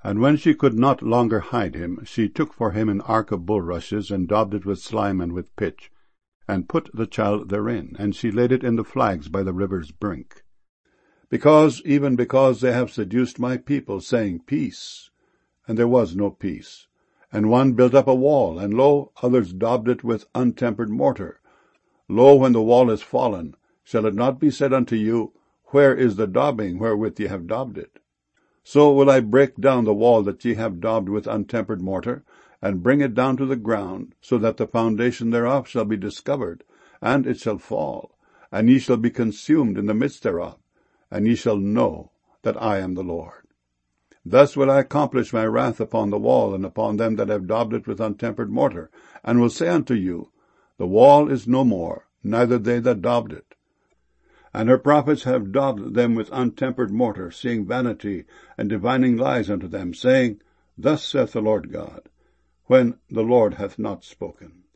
And when she could not longer hide him, she took for him an ark of bulrushes, and daubed it with slime and with pitch, and put the child therein, and she laid it in the flags by the river's brink. Because they have seduced my people, saying, Peace, and there was no peace. And one built up a wall, and lo, others daubed it with untempered mortar. Lo, when the wall is fallen, shall it not be said unto you, Where is the daubing wherewith ye have daubed it? So will I break down the wall that ye have daubed with untempered mortar, and bring it down to the ground, so that the foundation thereof shall be discovered, and it shall fall, and ye shall be consumed in the midst thereof, and ye shall know that I am the Lord. Thus will I accomplish my wrath upon the wall, and upon them that have daubed it with untempered mortar, and will say unto you, The wall is no more, neither they that daubed it. And her prophets have daubed them with untempered mortar, seeing vanity, and divining lies unto them, saying, Thus saith the Lord God, when the Lord hath not spoken.